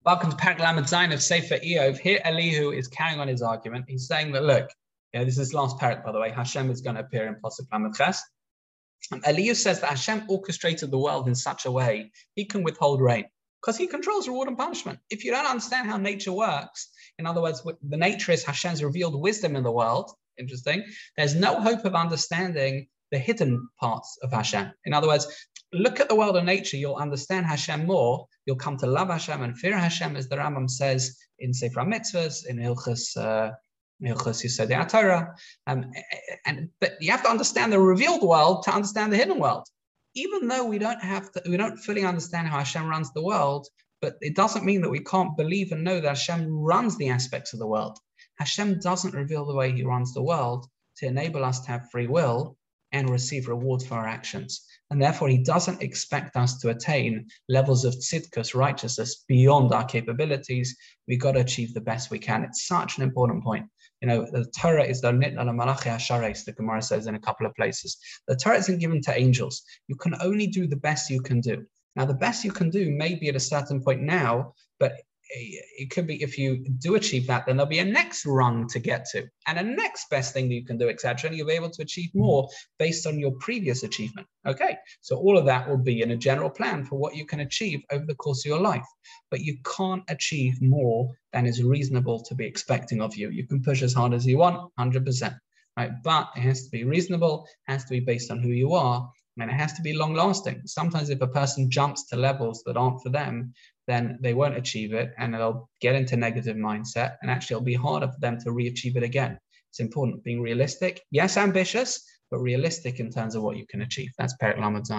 Welcome to Perek Lamed Zayin of Sefer Eov. Here Elihu is carrying on his argument. He's saying that, look, this is last Perek, by the way, Hashem is going to appear in Pasuk Lamed Ches. Elihu says that Hashem orchestrated the world in such a way he can withhold rain because he controls reward and punishment. If you don't understand how nature works, in other words, the nature is Hashem's revealed wisdom in the world, interesting, there's no hope of understanding the hidden parts of Hashem. In other words, look at the world of nature, you'll understand Hashem more, you'll come to love Hashem and fear Hashem, as the Rambam says in Sefer HaMitzvahs, in Hilchos Yesodei HaTorah. But you have to understand the revealed world to understand the hidden world. Even though we don't fully understand how Hashem runs the world, but it doesn't mean that we can't believe and know that Hashem runs the aspects of the world. Hashem doesn't reveal the way he runs the world to enable us to have free will and receive rewards for our actions. And therefore, he doesn't expect us to attain levels of tzidkus, righteousness, beyond our capabilities. We've got to achieve the best we can. It's such an important point. The Torah is the nitna l'malachi hashareis, the Gemara says in a couple of places. The Torah isn't given to angels. You can only do the best you can do. Now, the best you can do may be at a certain point now, but it could be if you do achieve that, then there'll be a next rung to get to and a next best thing that you can do, etc. And you'll be able to achieve more based on your previous achievement. Okay, so all of that will be in a general plan for what you can achieve over the course of your life. But you can't achieve more than is reasonable to be expecting of you. You can push as hard as you want, 100%, right? But it has to be reasonable, has to be based on who you are, and it has to be long-lasting. Sometimes if a person jumps to levels that aren't for them, then they won't achieve it and they'll get into negative mindset, and actually it'll be harder for them to re-achieve it again. It's important being realistic. Yes, ambitious, but realistic in terms of what you can achieve. That's Perek Lamed Zayin.